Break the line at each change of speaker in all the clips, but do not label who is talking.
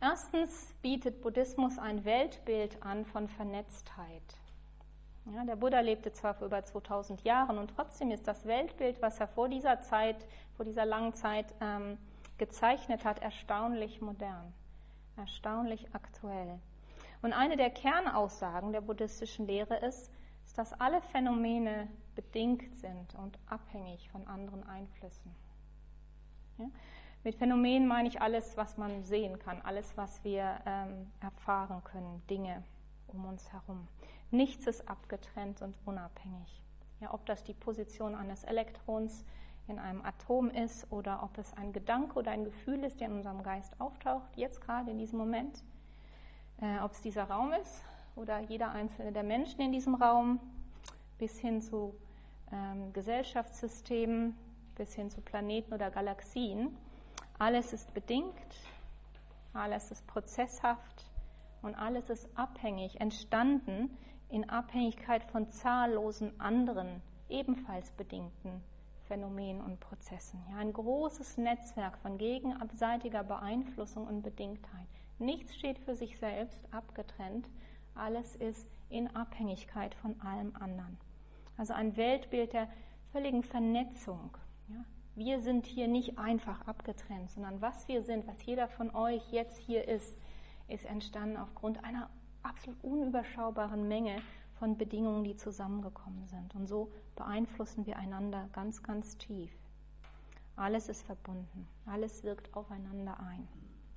Erstens bietet Buddhismus ein Weltbild an von Vernetztheit. Ja, der Buddha lebte zwar vor über 2000 Jahren und trotzdem ist das Weltbild, was er vor dieser langen Zeit gezeichnet hat, erstaunlich modern, erstaunlich aktuell. Und eine der Kernaussagen der buddhistischen Lehre ist, dass alle Phänomene bedingt sind und abhängig von anderen Einflüssen. Ja? Mit Phänomenen meine ich alles, was man sehen kann, alles, was wir erfahren können, Dinge um uns herum. Nichts ist abgetrennt und unabhängig. Ja, ob das die Position eines Elektrons in einem Atom ist oder ob es ein Gedanke oder ein Gefühl ist, der in unserem Geist auftaucht, jetzt gerade in diesem Moment, ob es dieser Raum ist oder jeder einzelne der Menschen in diesem Raum, bis hin zu Gesellschaftssystemen, bis hin zu Planeten oder Galaxien. Alles ist bedingt, alles ist prozesshaft und alles ist abhängig, entstanden in Abhängigkeit von zahllosen anderen, ebenfalls bedingten Phänomenen und Prozessen. Ja, ein großes Netzwerk von gegenseitiger Beeinflussung und Bedingtheit. Nichts steht für sich selbst abgetrennt, alles ist in Abhängigkeit von allem anderen. Also ein Weltbild der völligen Vernetzung. Ja. Wir sind hier nicht einfach abgetrennt, sondern was wir sind, was jeder von euch jetzt hier ist entstanden aufgrund einer absolut unüberschaubaren Menge von Bedingungen, die zusammengekommen sind. Und so beeinflussen wir einander ganz, ganz tief. Alles ist verbunden, alles wirkt aufeinander ein.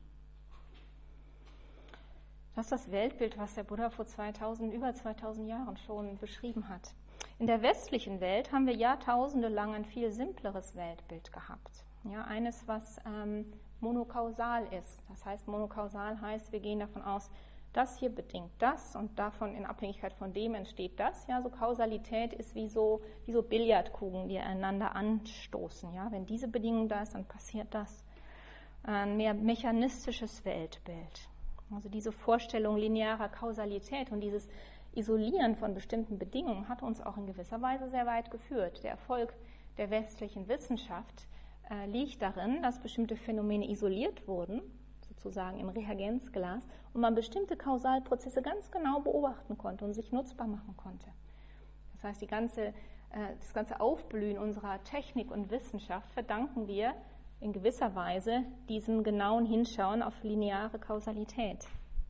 Das ist das Weltbild, was der Buddha vor über 2000 Jahren schon beschrieben hat. In der westlichen Welt haben wir jahrtausende lang ein viel simpleres Weltbild gehabt. Ja, eines, was monokausal ist. Das heißt, monokausal heißt, wir gehen davon aus, das hier bedingt das und davon in Abhängigkeit von dem entsteht das. Ja, so Kausalität ist wie so Billardkugeln, die einander anstoßen. Ja, wenn diese Bedingung da ist, dann passiert das. Ein mehr mechanistisches Weltbild. Also diese Vorstellung linearer Kausalität und dieses Isolieren von bestimmten Bedingungen hat uns auch in gewisser Weise sehr weit geführt. Der Erfolg der westlichen Wissenschaft liegt darin, dass bestimmte Phänomene isoliert wurden, sozusagen im Reagenzglas, und man bestimmte Kausalprozesse ganz genau beobachten konnte und sich nutzbar machen konnte. Das heißt, das ganze Aufblühen unserer Technik und Wissenschaft verdanken wir in gewisser Weise diesem genauen Hinschauen auf lineare Kausalität.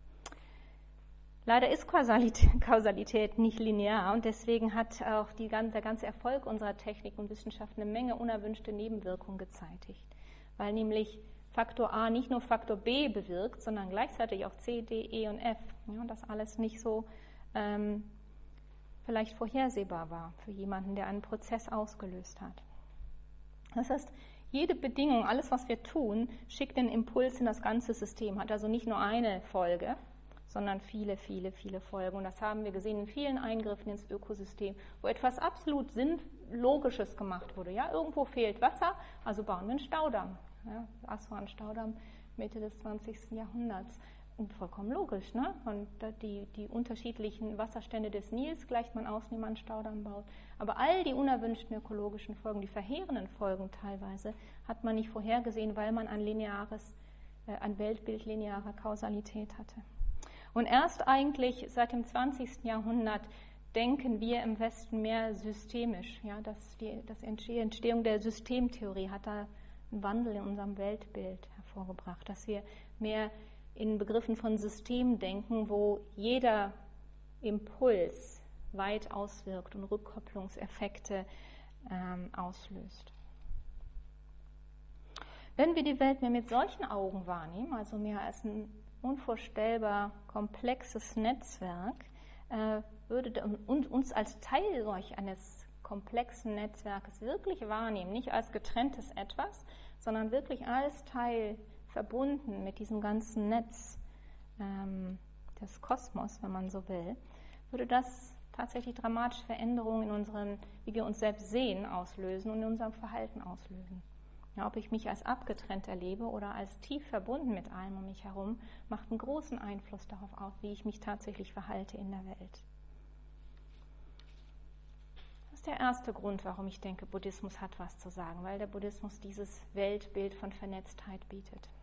Leider ist Kausalität nicht linear und deswegen hat auch der ganze Erfolg unserer Technik und Wissenschaft eine Menge unerwünschte Nebenwirkungen gezeitigt, weil nämlich Faktor A nicht nur Faktor B bewirkt, sondern gleichzeitig auch C, D, E und F. Ja, und das alles nicht so vielleicht vorhersehbar war für jemanden, der einen Prozess ausgelöst hat. Das heißt, jede Bedingung, alles, was wir tun, schickt den Impuls in das ganze System, hat also nicht nur eine Folge, sondern viele, viele, viele Folgen. Und das haben wir gesehen in vielen Eingriffen ins Ökosystem, wo etwas absolut Logisches gemacht wurde. Ja, irgendwo fehlt Wasser, also bauen wir einen Staudamm. Ja, Aswan-Staudamm Mitte des 20. Jahrhunderts. Und vollkommen logisch, ne? Und die unterschiedlichen Wasserstände des Nils gleicht man aus, indem man einen Staudamm baut. Aber all die unerwünschten ökologischen Folgen, die verheerenden Folgen teilweise, hat man nicht vorhergesehen, weil man ein Weltbild linearer Kausalität hatte. Und erst eigentlich seit dem 20. Jahrhundert denken wir im Westen mehr systemisch. Ja, die Entstehung der Systemtheorie hat da einen Wandel in unserem Weltbild hervorgebracht, dass wir mehr in Begriffen von System denken, wo jeder Impuls weit auswirkt und Rückkopplungseffekte auslöst. Wenn wir die Welt mehr mit solchen Augen wahrnehmen, also mehr als ein unvorstellbar komplexes Netzwerk, und uns als Teil solch eines komplexen Netzwerkes wirklich wahrnehmen, nicht als getrenntes Etwas, sondern wirklich als Teil verbunden mit diesem ganzen Netz des Kosmos, wenn man so will, würde das tatsächlich dramatische Veränderungen in wie wir uns selbst sehen, auslösen und in unserem Verhalten auslösen. Ja, ob ich mich als abgetrennt erlebe oder als tief verbunden mit allem um mich herum, macht einen großen Einfluss darauf aus, wie ich mich tatsächlich verhalte in der Welt. Das ist der erste Grund, warum ich denke, Buddhismus hat was zu sagen, weil der Buddhismus dieses Weltbild von Vernetztheit bietet.